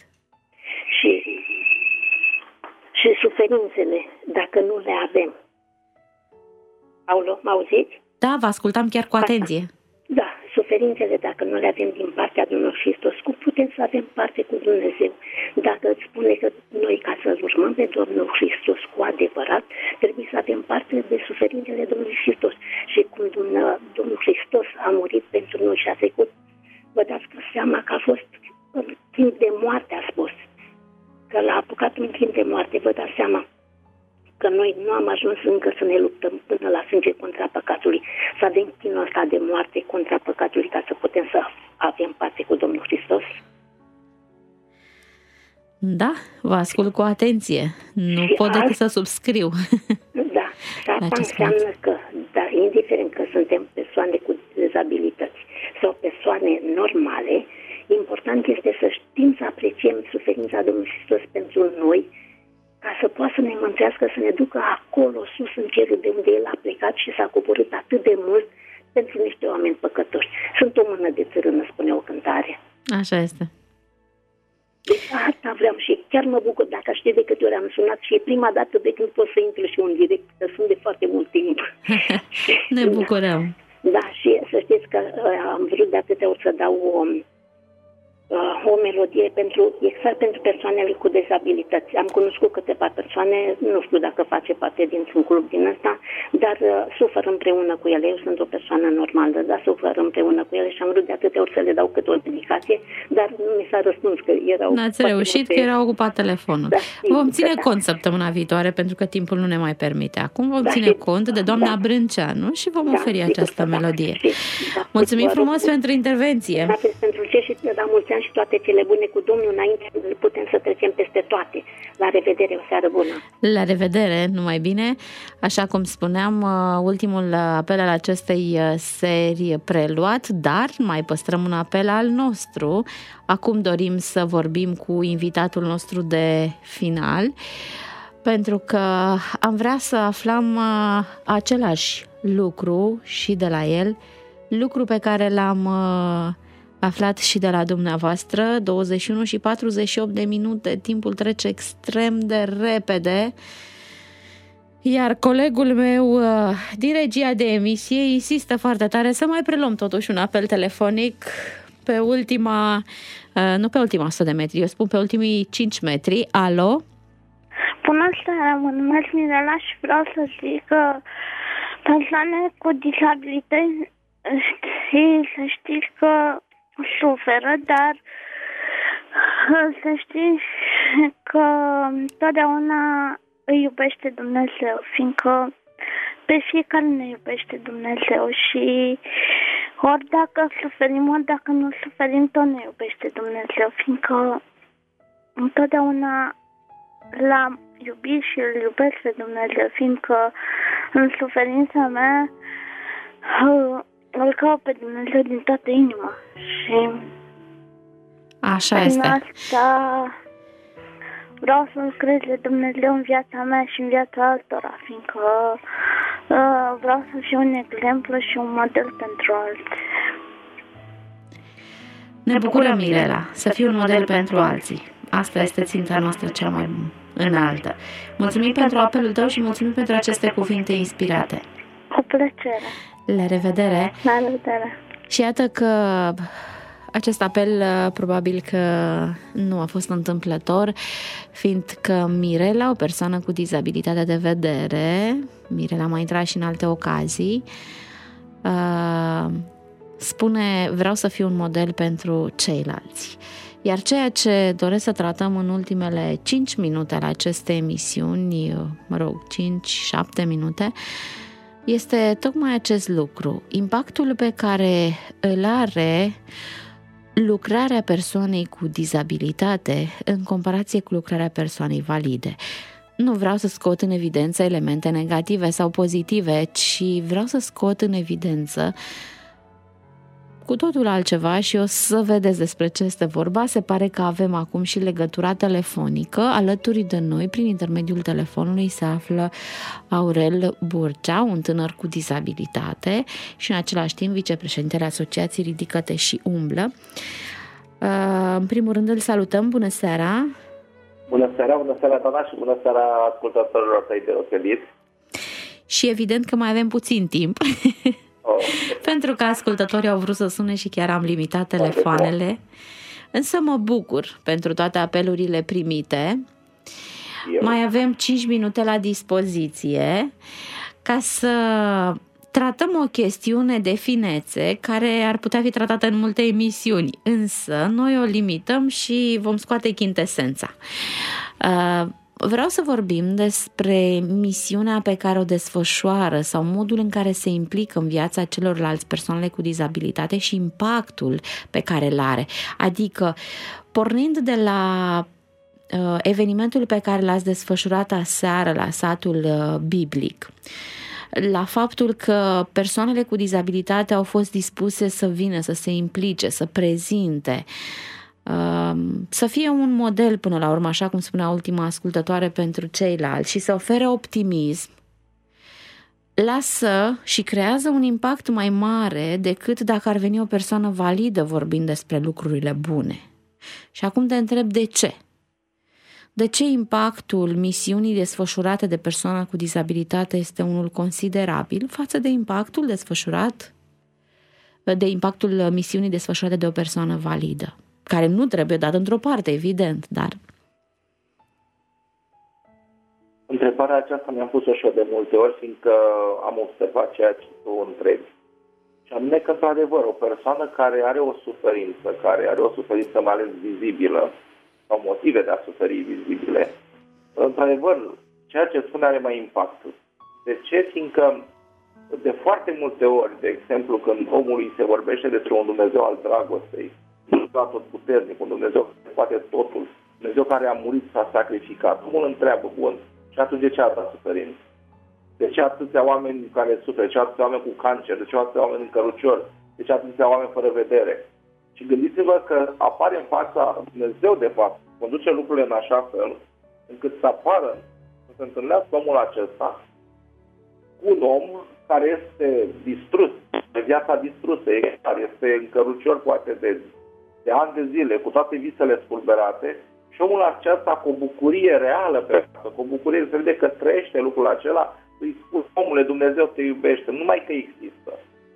Și suferințele, dacă nu le avem. Mă auziți? Da, vă ascultam chiar cu atenție. Da, suferințele, dacă nu le avem din partea Domnului Hristos, cum putem să avem parte cu Dumnezeu? Dacă îți spune că noi, ca să-L urmăm pe Domnul Hristos cu adevărat, trebuie să avem parte de suferințele Domnului Hristos. Și cum Domnul Hristos a murit pentru noi și a trecut, vă dați seama că a fost în timp de moarte, a spus. Că l-a apucat în timp de moarte, vă dați seama că noi nu am ajuns încă să ne luptăm până la sânge contra păcatului, să avem chinul ăsta de moarte contra păcatului ca să putem să avem parte cu Domnul Hristos? Da, vă ascult cu atenție. Nu pot decât să subscriu. Da, și asta înseamnă că, dar indiferent că suntem persoane cu dezabilități sau persoane normale, important este să știm să apreciem suferința Domnului Hristos pentru noi, ca să poată să ne mântească, să ne ducă acolo, sus în cerul de unde El a plecat și s-a coborât atât de mult pentru niște oameni păcătoși. Sunt o mână de țărână, spune o cântare. Așa este. Asta vreau și chiar mă bucur dacă știi de câte ori am sunat și e prima dată de când pot să intru și un direct, că sunt de foarte mult timp. Ne bucurăm. Da, și să știți că am vrut de atâtea ori să dau o melodie exact pentru persoanele cu dezabilități. Am cunoscut câteva persoane, nu știu dacă face parte dintr-un club din ăsta, dar sufer împreună cu ele. Eu sunt o persoană normală, dar sufer împreună cu ele și am vrut de atâtea ori să le dau câte o dedicație, dar nu mi s-a răspuns că erau... N-ați reușit, că era ocupat telefonul. Da, vom ține cont săptămâna viitoare, pentru că timpul nu ne mai permite. Acum vom ține cont de doamna Brânceanu și vom oferi această melodie. Mulțumim frumos pentru intervenție. Pentru ce și ne dau mulți ani și toate cele bune cu Domnul înainte, putem să trecem peste toate. La revedere, o seară bună! La revedere, numai bine! Așa cum spuneam, ultimul apel al acestei serii preluat, dar mai păstrăm un apel al nostru. Acum dorim să vorbim cu invitatul nostru de final, pentru că am vrea să aflăm același lucru și de la el, lucru pe care l-am aflat și de la dumneavoastră. 21 și 48 de minute, timpul trece extrem de repede, iar colegul meu din regia de emisie insistă foarte tare să mai preluăm totuși un apel telefonic pe ultima, nu pe ultima 100 de metri, eu spun pe ultimii 5 metri. Alo? Bună seara, mă numesc Mirela și vreau să zic că persoane cu dizabilități să știți că suferă, dar să știți că totdeauna îi iubește Dumnezeu, fiindcă pe fiecare ne iubește Dumnezeu și ori dacă suferim, ori dacă nu suferim, tot ne iubește Dumnezeu, fiindcă întotdeauna l-am iubit și îl iubesc pe Dumnezeu, fiindcă în suferința mea îl caut pe Dumnezeu din toată inima și așa este. Asta vreau să lucrez de Dumnezeu în viața mea și în viața altora, fiindcă vreau să fiu un exemplu și un model pentru alții. Ne bucurăm, Mirela, să fii un model pentru alții. Asta este ținta noastră cea mai înaltă. Mulțumim pentru apelul tău și mulțumim pentru aceste cuvinte inspirate. Cu plăcere. La revedere! La revedere! Și iată că acest apel probabil că nu a fost întâmplător, fiindcă Mirela, o persoană cu dizabilitate de vedere, Mirela mai intrat și în alte ocazii, spune: vreau să fiu un model pentru ceilalți. Iar ceea ce doresc să tratăm în ultimele 5 minute ale acestei emisiuni, 5-7 minute, este tocmai acest lucru, impactul pe care îl are lucrarea persoanei cu dizabilitate în comparație cu lucrarea persoanei valide. Nu vreau să scot în evidență elemente negative sau pozitive, ci vreau să scot în evidență cu totul altceva și o să vedeți despre ce este vorba. Se pare că avem acum și legătura telefonică. Alături de noi, prin intermediul telefonului, se află Aurel Burcea, un tânăr cu dizabilitate și în același timp vicepreședintele Asociației Ridică-te și Umblă. În primul rând îl salutăm. Bună seara! Bună seara, Dana, și bună seara ascultătorilor tăi deosebit. Și evident că mai avem puțin timp. Pentru că ascultătorii au vrut să sune și chiar am limitat telefoanele. Însă mă bucur pentru toate apelurile primite. Mai avem 5 minute la dispoziție ca să tratăm o chestiune de finețe care ar putea fi tratată în multe emisiuni, însă noi o limităm și vom scoate chintesența. Vreau să vorbim despre misiunea pe care o desfășoară sau modul în care se implică în viața celorlalți persoane cu dizabilitate și impactul pe care îl are. Adică, pornind de la evenimentul pe care l-ați desfășurat aseară la satul biblic, la faptul că persoanele cu dizabilitate au fost dispuse să vină, să se implice, să prezinte, să fie un model până la urmă, așa cum spunea ultima ascultătoare, pentru ceilalți și să ofere optimism, lasă și creează un impact mai mare decât dacă ar veni o persoană validă vorbind despre lucrurile bune. Și acum te întreb de ce. De ce impactul misiunii desfășurate de persoana cu dizabilitate este unul considerabil față de impactul misiunii desfășurate de o persoană validă, care nu trebuie dat într-o parte, evident, dar... Întrebarea aceasta mi-am pus-o și eu de multe ori, fiindcă am observat ceea ce tu întrebi. Și anume că, într-adevăr, o persoană care are o suferință mai ales vizibilă, sau motive de a suferi vizibile, într-adevăr, ceea ce spune are mai impact. De ce? Fiindcă de foarte multe ori, de exemplu, când omului se vorbește despre un Dumnezeu al dragostei, un tot puternic, un Dumnezeu care poate totul, Dumnezeu care a murit, s-a sacrificat, omul întreabă, bun, și atunci de ce atâta suferință? De ce atâția oameni care suferă? De ce atâția oameni cu cancer? De ce atâția oameni în cărucior? De ce atâția oameni fără vedere? Și gândiți-vă că apare în fața Dumnezeu, de fapt, conduce lucrurile în așa fel, încât să apară, să se întâlnească omul acesta cu un om care este distrus, de viața distrusă, este în cărucior poate de ani de zile, cu toate visele spulberate, și omul acesta cu o bucurie reală, cu o bucurie, se vede că trăiește lucrul acela, îi spune, omule, Dumnezeu te iubește, numai că există,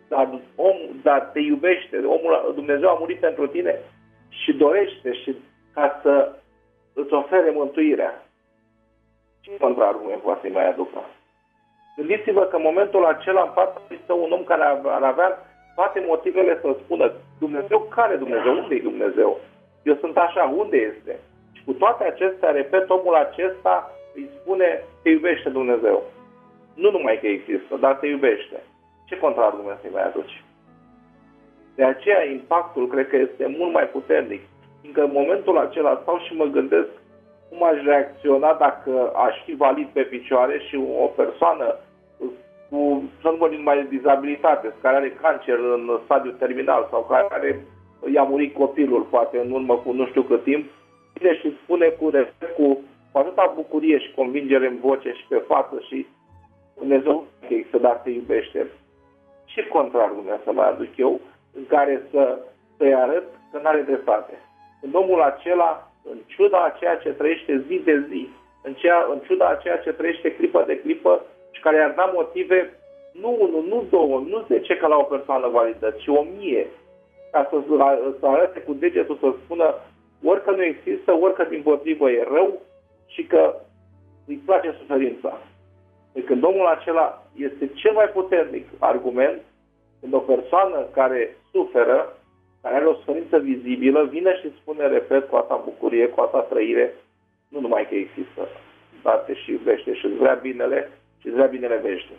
dar te iubește, Dumnezeu a murit pentru tine și dorește și ca să îți ofere mântuirea. Ce contraargument poate să-i mai aducă? Gândiți-vă că în momentul acela în fața lui stă un om care ar avea toate motivele să spună, Dumnezeu, care Dumnezeu? Unde e Dumnezeu? Eu sunt așa, unde este? Și cu toate acestea, repet, omul acesta îi spune, te iubește Dumnezeu. Nu numai că există, dar te iubește. Ce contraargument să-i mai aduci? De aceea impactul cred că este mult mai puternic. Fiindcă în momentul acela stau și mă gândesc cum aș reacționa dacă aș fi valid pe picioare și o persoană cu, să nu vorbim mai de dizabilitate, care are cancer în stadiu terminal sau care i-a murit copilul, poate în urmă cu nu știu cât timp, vine și spune cu atâta bucurie și convingere în voce și pe față și Dumnezeu există, dar te iubește. Ce contraargument să mai aduc eu în care să-i arăt că n-are dreptate? Când omul acela, în ciuda a ceea ce trăiește zi de zi, în ciuda a ceea ce trăiește clipă de clipă și care i-ar da motive, nu 1, nu 2, nu 10 ca la o persoană validă, ci 1000, ca să arate cu degetul, să spună orică nu există, orică dimpotrivă e rău și că îi place suferința. Deci când omul acela este cel mai puternic argument, când o persoană care suferă, care are o suferință vizibilă, vine și spune, repet, cu atâta bucurie, cu atâta trăire, nu numai că există, dar te și iubește și îți vrea binele și îți vrea binele veșnic.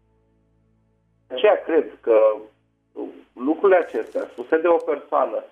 De aceea cred că lucrurile acestea, spuse de o persoană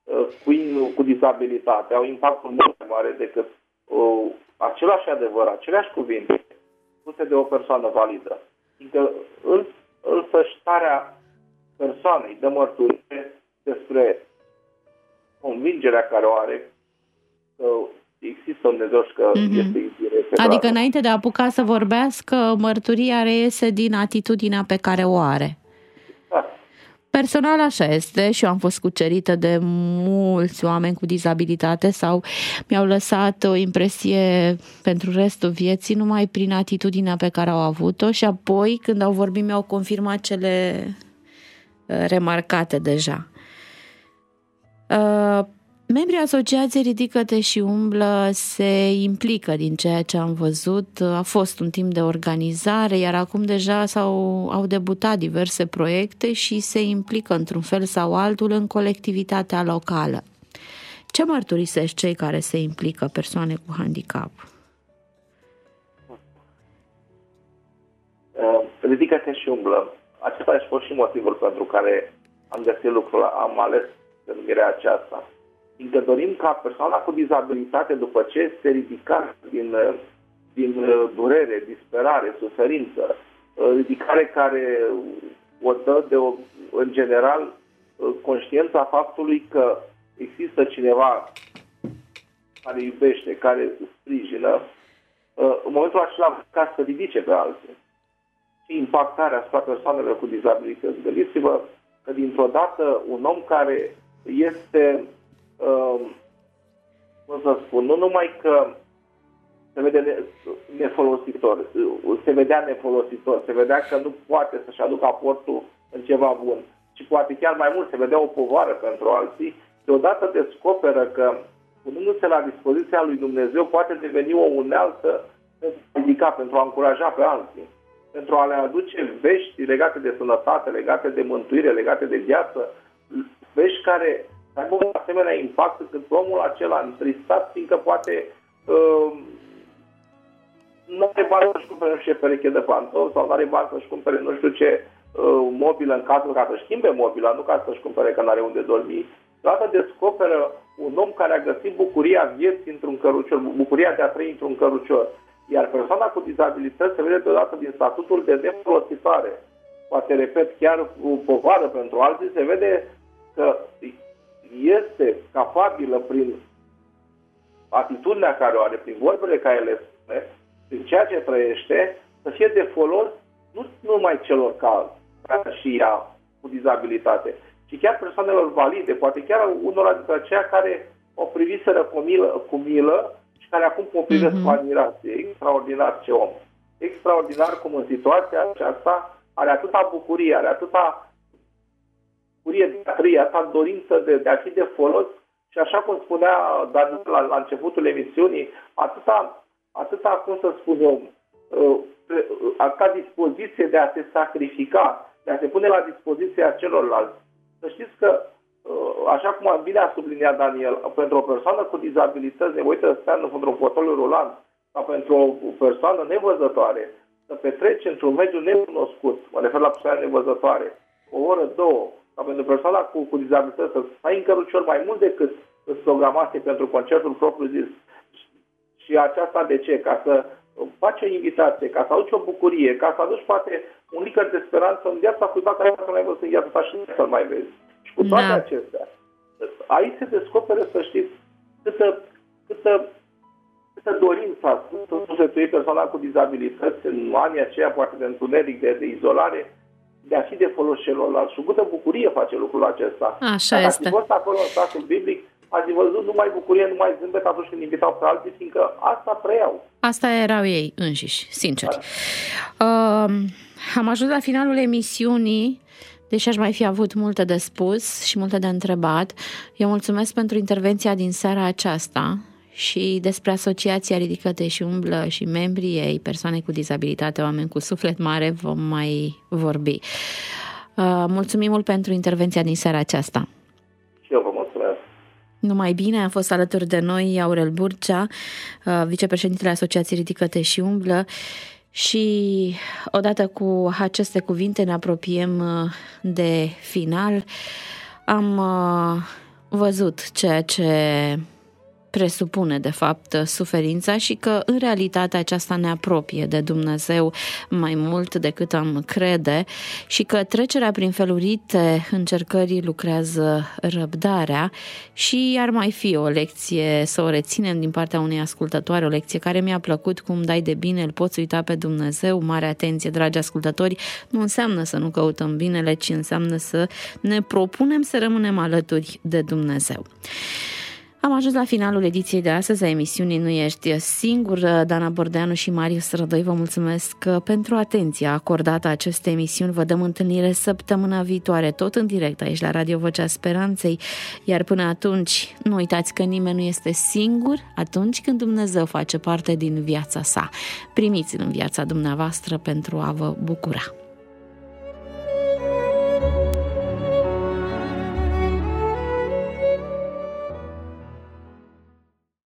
cu dizabilitate, au impactul mult mai mare decât același adevăr, aceleași cuvinte, spuse de o persoană validă. Adică însăși starea persoanei dă mărturie despre convingerea care o are că există un Dumnezeu și că este iubire. Adică înainte de a apuca să vorbească, mărturia reiese din atitudinea pe care o are. Da. Personal așa este și eu am fost cucerită de mulți oameni cu dizabilitate sau mi-au lăsat o impresie pentru restul vieții numai prin atitudinea pe care au avut-o și apoi când au vorbit mi-au confirmat cele remarcate deja. Membrii Asociației Ridică-te și umblă se implică din ceea ce am văzut. A fost un timp de organizare, iar acum deja au debutat diverse proiecte și se implică într-un fel sau altul în colectivitatea locală. Ce mărturisesc cei care se implică, persoane cu handicap? Ridică-te și umblă. Acesta a fost și motivul pentru care am găsit lucrul, am ales denumirea aceasta. Fiindcă dorim ca persoana cu dizabilitate, după ce se ridică din durere, disperare, suferință, ridicare care o dă în general conștiința faptului că există cineva care iubește, care sprijină, în momentul acela ca să ridice pe alții. Și impactarea asupra persoanelor cu dizabilități. Gândiți-vă că dintr-o dată un om care este cum să spun, nu numai că se vede nefolositor, se vedea nefolositor, se vedea că nu poate să-și aducă aportul în ceva bun, ci poate chiar mai mult, se vedea o povară pentru alții, deodată descoperă că, punându-se la dispoziția lui Dumnezeu, poate deveni o unealtă pentru a ridica, pentru a încuraja pe alții, pentru a le aduce vești legate de sănătate, legate de mântuire, legate de viață, vești care aibă un asemenea impact încât omul acela întristat, fiindcă poate nu are bani să-și cumpere nu știu ce pereche de pantofi sau nu are bani să-și cumpere nu știu ce mobilă în casă ca să-și schimbe mobila, nu ca să-și cumpere că nu are unde dormi. Deodată descoperă un om care a găsit bucuria vieții într-un cărucior, bucuria de a trăi într-un cărucior. Iar persoana cu dizabilități se vede deodată din statutul de nefolositoare. Poate, repet, chiar o povară pentru alții, se vede că este capabilă prin atitudinea care o are, prin vorbele care le spune, prin ceea ce trăiește, să fie de folos nu numai celor ca și ea cu dizabilitate, ci chiar persoanelor valide, poate chiar unora dintre aceia care o priviseră cu milă și care acum o privesc cu admirație. Extraordinar ce om! Extraordinar cum în situația aceasta are atâta bucurie, are atâta bucurie de a trăi, atâta dorință de a fi de folos și așa cum spunea Daniel la începutul emisiunii, atâta, cum să spun eu, ca dispoziție de a se sacrifica, de a se pune la dispoziția celorlalți. Să știți că, așa cum bine a subliniat Daniel, pentru o persoană cu dizabilități nevoită să stea într-un fotoliu rulant sau pentru o persoană nevăzătoare să petrece într-un mediu necunoscut, mă refer la persoane nevăzătoare, o oră, două, sau pentru persoana cu dizabilități să stai în cărucior mai mult decât îți programase pentru concertul propriu-zis. Și aceasta de ce? Ca să faci o invitație, ca să aduci o bucurie, ca să aduci poate un licăr de speranță în viața cuiva care nu mai văzut în viața ta și nu să-l mai vezi. Și cu toate acestea, aici se descoperă, să știți, câtă dorință a sufletului persoana cu dizabilități în anii aceia, poate de întuneric, de izolare, de a fi de folos celorlalți. Și cu câtă bucurie face lucrul acesta. Așa este. Dacă ați fost acolo în statul biblic, ați văzut numai bucurie, numai zâmbet atunci când invitau pe alții, fiindcă asta trăiau. Asta erau ei înșiși, sincer. Am ajuns la finalul emisiunii, deși aș mai fi avut multe de spus și multe de întrebat. Eu mulțumesc pentru intervenția din seara aceasta și despre Asociația Ridică-te și umblă și membrii ei, persoane cu dizabilitate, oameni cu suflet mare, vom mai vorbi. Mulțumim mult pentru intervenția din seara aceasta. Și eu vă mulțumesc. Numai bine, a fost alături de noi Aurel Burcea, vicepreședintele Asociației Ridică-te și umblă, și odată cu aceste cuvinte ne apropiem de final. Am văzut ceea ce presupune, de fapt, suferința și că, în realitate, aceasta ne apropie de Dumnezeu mai mult decât am crede și că trecerea prin felurite încercări lucrează răbdarea și ar mai fi o lecție să o reținem din partea unei ascultătoare, o lecție care mi-a plăcut, cum dai de bine, îl poți uita pe Dumnezeu. Mare atenție, dragi ascultători, nu înseamnă să nu căutăm binele, ci înseamnă să ne propunem să rămânem alături de Dumnezeu. Am ajuns la finalul ediției de astăzi a emisiunii Nu ești singur. Dana Bordeanu și Marius Rădoi, vă mulțumesc pentru atenția acordată acestei emisiuni. Vă dăm întâlnire săptămâna viitoare, tot în direct aici la Radio Vocea Speranței. Iar până atunci, nu uitați că nimeni nu este singur atunci când Dumnezeu face parte din viața sa. Primiți-l în viața dumneavoastră pentru a vă bucura.